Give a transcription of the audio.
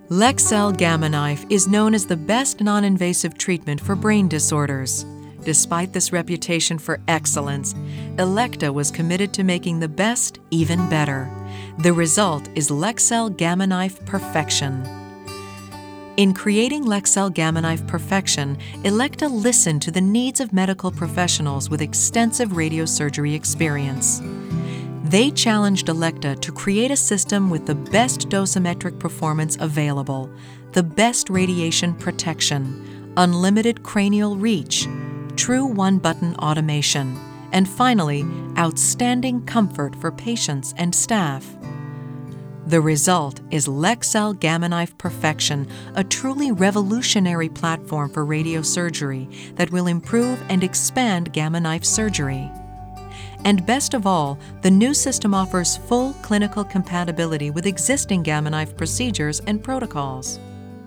Leksell Gamma Knife is known as the best non-invasive treatment for brain disorders. Despite this reputation for excellence, Elekta was committed to making the best even better. The result is Leksell Gamma Knife Perfection. In creating Leksell Gamma Knife Perfection, Elekta listened to the needs of medical professionals with extensive radiosurgery experience. They challenged Elekta to create a system with the best dosimetric performance available, the best radiation protection, unlimited cranial reach, true one-button automation, and finally, outstanding comfort for patients and staff. The result is Leksell Gamma Knife Perfection, a truly revolutionary platform for radiosurgery that will improve and expand Gamma Knife surgery. And best of all, the new system offers full clinical compatibility with existing Gamma Knife procedures and protocols.